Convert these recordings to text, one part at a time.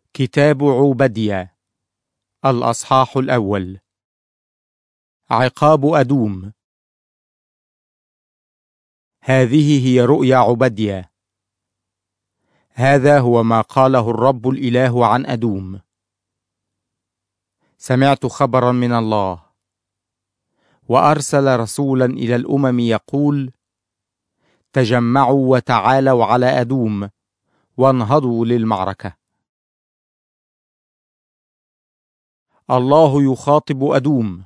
كتاب عوبدية الأصحاح الأول. عقاب أدوم. هذه هي رؤيا عبدية. هذا هو ما قاله الرب الإله عن أدوم. سمعت خبرا من الله، وأرسل رسولا إلى الأمم يقول: تجمعوا وتعالوا على أدوم وانهضوا للمعركة. الله يخاطب أدوم: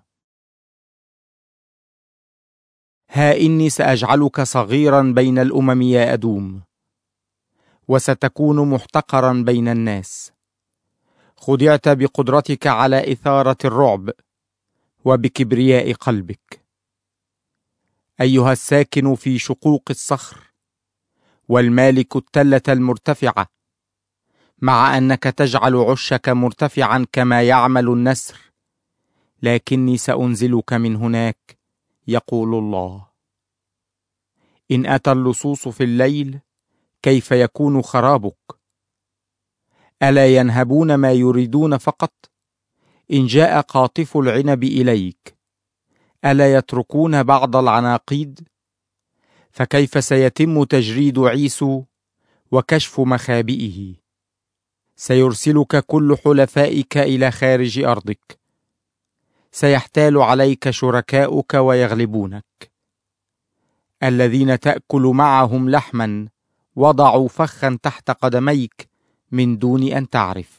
ها إني سأجعلك صغيرا بين الأمم يا أدوم، وستكون محتقرا بين الناس. خدعت بقدرتك على إثارة الرعب وبكبرياء قلبك، أيها الساكن في شقوق الصخر والمالك التلة المرتفعة، مع أنك تجعل عشك مرتفعا كما يعمل النسر، لكني سأنزلك من هناك، يقول الله. إن أتى اللصوص في الليل كيف يكون خرابك؟ ألا ينهبون ما يريدون فقط؟ إن جاء قاطف العنب إليك ألا يتركون بعض العناقيد؟ فكيف سيتم تجريد عيسو وكشف مخابئه؟ سيرسلك كل حلفائك إلى خارج أرضك، سيحتال عليك شركاؤك ويغلبونك. الذين تأكل معهم لحما وضعوا فخا تحت قدميك من دون أن تعرف.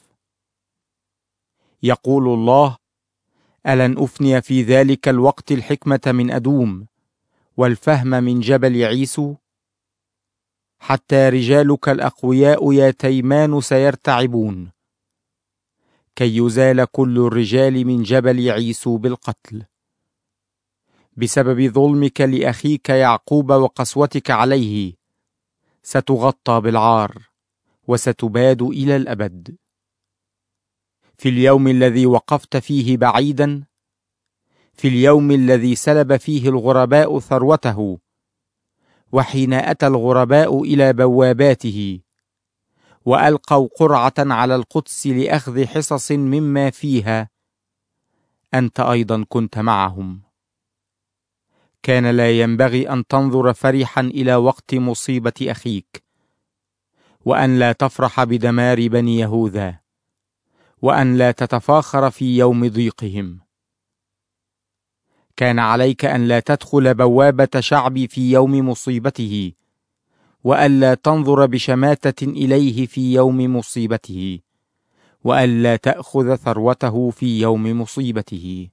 يقول الله: ألن أفني في ذلك الوقت الحكمة من أدوم والفهم من جبل عيسو؟ حتى رجالك الأقوياء يا تيمان سيرتعبون، كي يزال كل الرجال من جبل عيسو بالقتل. بسبب ظلمك لأخيك يعقوب وقسوتك عليه ستغطى بالعار وستباد إلى الأبد. في اليوم الذي وقفت فيه بعيدا، في اليوم الذي سلب فيه الغرباء ثروته، وحين أتى الغرباء إلى بواباته وألقوا قرعة على القدس لأخذ حصص مما فيها، أنت أيضا كنت معهم. كان لا ينبغي أن تنظر فرحا إلى وقت مصيبة أخيك، وأن لا تفرح بدمار بني يهوذا، وأن لا تتفاخر في يوم ضيقهم. كان عليك أن لا تدخل بوابة شعبي في يوم مصيبته، وألا تنظر بشماتة إليه في يوم مصيبته، وألا تأخذ ثروته في يوم مصيبته.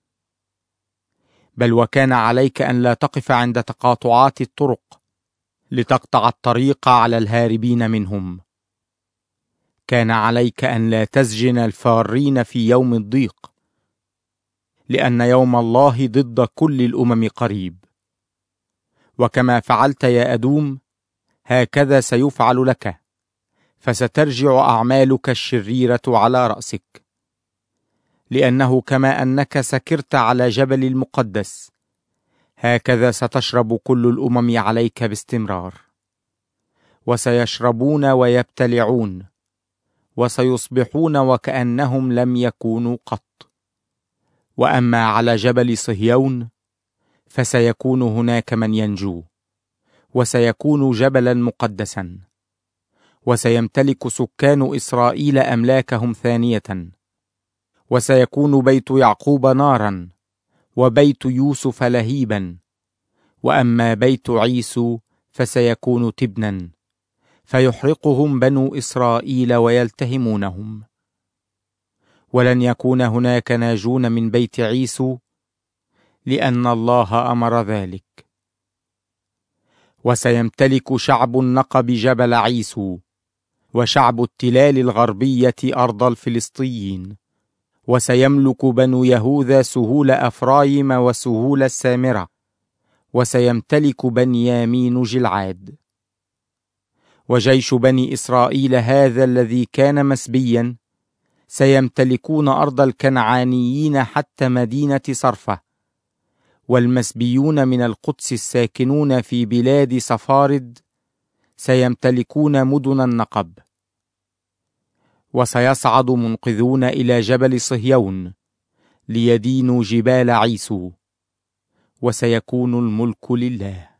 بل وكان عليك أن لا تقف عند تقاطعات الطرق لتقطع الطريق على الهاربين منهم. كان عليك أن لا تسجن الفارين في يوم الضيق، لأن يوم الله ضد كل الأمم قريب. وكما فعلت يا أدوم هكذا سيفعل لك، فسترجع أعمالك الشريرة على رأسك. لأنه كما أنك سكرت على جبل المقدس، هكذا ستشرب كل الأمم عليك باستمرار، وسيشربون ويبتلعون، وسيصبحون وكأنهم لم يكونوا قط. وأما على جبل صهيون فسيكون هناك من ينجو، وسيكون جبلا مقدسا، وسيمتلك سكان إسرائيل أملاكهم ثانية، وسيكون بيت يعقوب نارا وبيت يوسف لهيبا. وأما بيت عيسو فسيكون تبنا، فيحرقهم بنو إسرائيل ويلتهمونهم. ولن يكون هناك ناجون من بيت عيسو، لأن الله أمر ذلك. وسيمتلك شعب النقب جبل عيسو، وشعب التلال الغربية أرض الفلسطيين. وسيملك بنو يهوذا سهول أفرايم وسهول السامرة، وسيمتلك بنيامين جلعاد. وجيش بني إسرائيل هذا الذي كان مسبيا سيمتلكون أرض الكنعانيين حتى مدينة صرفة. والمسبيون من القدس الساكنون في بلاد صفارد سيمتلكون مدن النقب. وسيصعد منقذون إلى جبل صهيون ليدينوا جبال عيسو، وسيكون الملك لله.